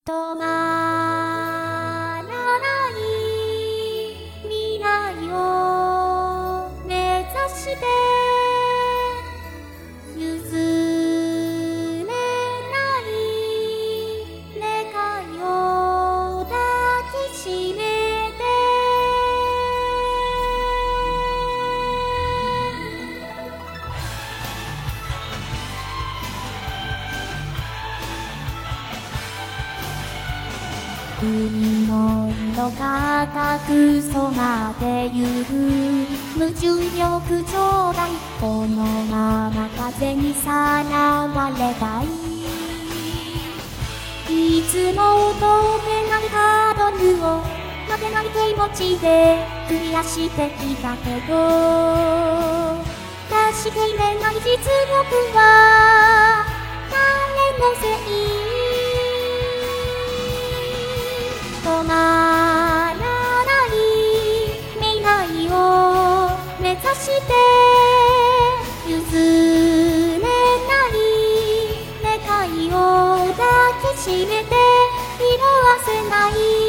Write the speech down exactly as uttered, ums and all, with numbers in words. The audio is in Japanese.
止まらない未来を目指して譲れない願いを抱きしめて海の色が隠そまでゆく無重力状態このまま風にさらわれたいいつも飛べないハードルを負けない気持ちでクリアしてきたけど出しきれない実力は誰のせい止まらない未来を目指して譲れない願いを抱きしめて色褪せない